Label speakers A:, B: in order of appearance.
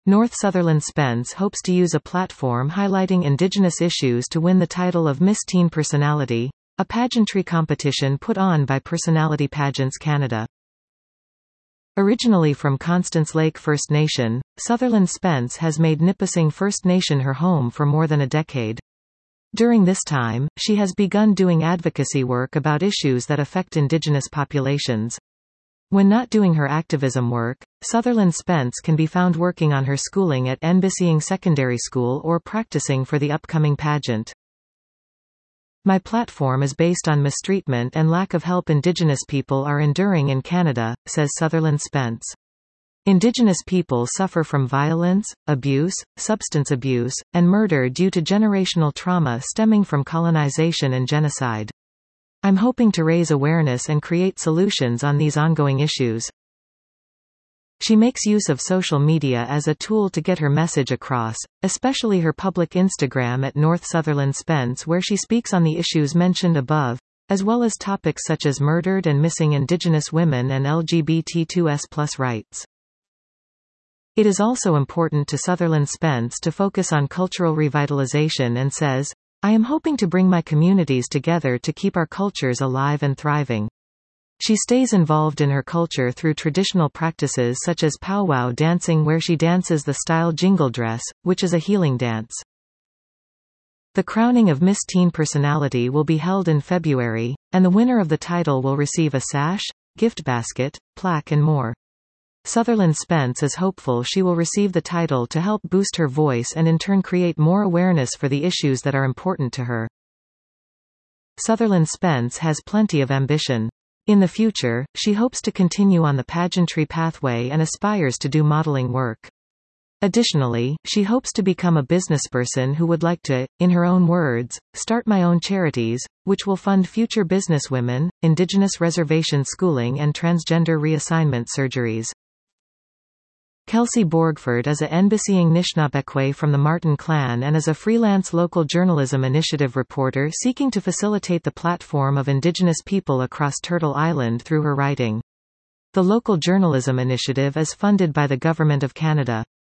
A: North Sutherland Spence hopes to use a platform highlighting Indigenous issues to win the title of Miss Teen Personality, a pageantry competition put on by Personality Pageants Canada. Originally from Constance Lake First Nation, Sutherland Spence has made Nipissing First Nation her home for more than a decade. During this time, she has begun doing advocacy work about issues that affect Indigenous populations. When not doing her activism work, Sutherland Spence can be found working on her schooling at Nipissing Secondary School or practicing for the upcoming pageant. My platform is based on mistreatment and lack of help Indigenous people are enduring in Canada, says Sutherland Spence. Indigenous people suffer from violence, abuse, substance abuse, and murder due to generational trauma stemming from colonization and genocide. I'm hoping to raise awareness and create solutions on these ongoing issues. She makes use of social media as a tool to get her message across, especially her public Instagram at North Sutherland Spence, where she speaks on the issues mentioned above, as well as topics such as murdered and missing Indigenous women and LGBTQ+ rights. It is also important to Sutherland Spence to focus on cultural revitalization and says, "I am hoping to bring my communities together to keep our cultures alive and thriving." She stays involved in her culture through traditional practices such as powwow dancing, where she dances the style jingle dress, which is a healing dance. The crowning of Miss Teen Personality will be held in February, and the winner of the title will receive a sash, gift basket, plaque and more. Sutherland Spence is hopeful she will receive the title to help boost her voice and in turn create more awareness for the issues that are important to her. Sutherland Spence has plenty of ambition. In the future, she hopes to continue on the pageantry pathway and aspires to do modeling work. Additionally, she hopes to become a businessperson who would like to, in her own words, start my own charities, which will fund future businesswomen, Indigenous reservation schooling and transgender reassignment surgeries. Kelsey Borgford is a Nipissing Nishnabekwe from the Martin clan and is a freelance local journalism initiative reporter seeking to facilitate the platform of Indigenous people across Turtle Island through her writing. The local journalism initiative is funded by the Government of Canada.